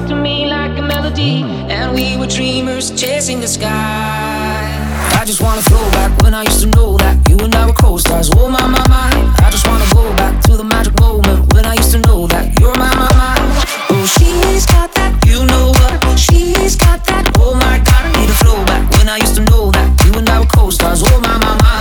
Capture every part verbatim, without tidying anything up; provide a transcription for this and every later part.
talked to me like a melody, and we were dreamers chasing the sky. I just wanna throw back when I used to know that you and I were co-stars. Oh my, my, my. I just wanna go back to the magic moment when I used to know that you're my, my, my. Oh, she's got that, you know what? She's got that, oh my God. I need a throwback when I used to know that you and I were co-stars. Oh my, my, my.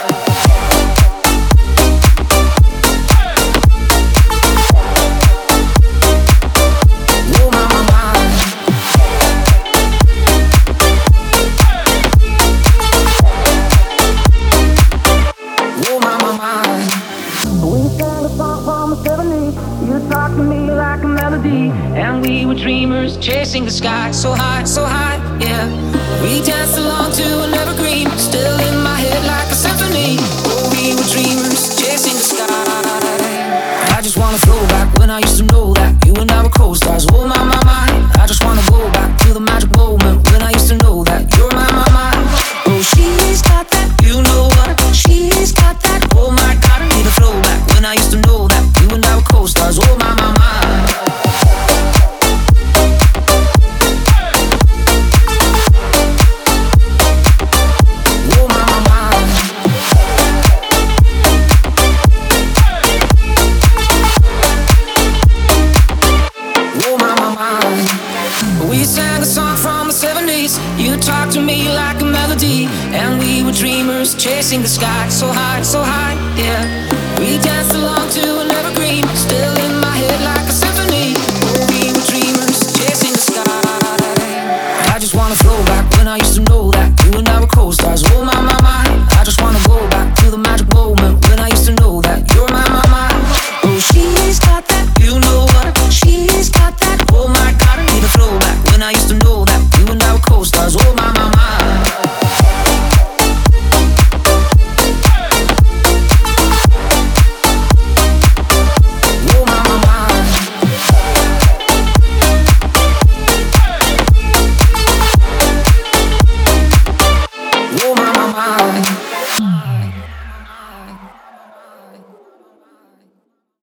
And we were dreamers chasing the sky, so high, so high, yeah. We danced along to an evergreen, still in my head like a symphony. Oh, we were dreamers chasing the sky. I just wanna throw back when I used to know that you and I were co-stars. Oh my, my, my. I just wanna go back to the magic moment when I used to know that you're my, my, my. Oh, she's got that, you know what? She's got that, oh my God. I need a throwback when I used to know that you and I were co-stars. Oh my, my, my. You talked to me like a melody, and we were dreamers chasing the sky, so high, so high, yeah. We danced along to an